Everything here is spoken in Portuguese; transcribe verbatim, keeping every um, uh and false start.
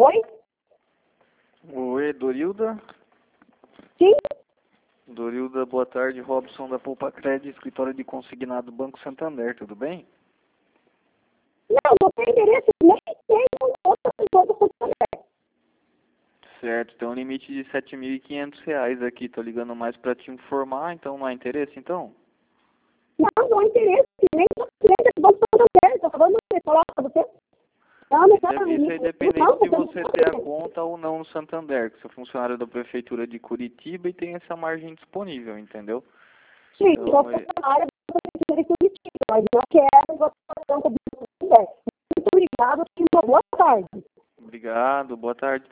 Oi? Oi, Dorilda? Sim? Dorilda, boa tarde. Robson da Poupa Crédito, escritório de consignado Banco Santander, tudo bem? Não, não tem interesse nem tem outra pessoa do Santander. Certo, tem um limite de sete mil e quinhentos reais aqui, tô ligando mais para te informar, então não há interesse, então? Não, não há interesse, nem do Banco Santander. Estou falando você, falar para você. Não, não Isso quero é, isso é limite. independente Não, de não você ter a conta ou não no Santander, que sou funcionário da Prefeitura de Curitiba e tem essa margem disponível, entendeu? Sim, Então, sou é- funcionária da Prefeitura de Curitiba, mas não quero botar a conta do Santander. Muito obrigado e uma boa tarde. obrigado, boa tarde.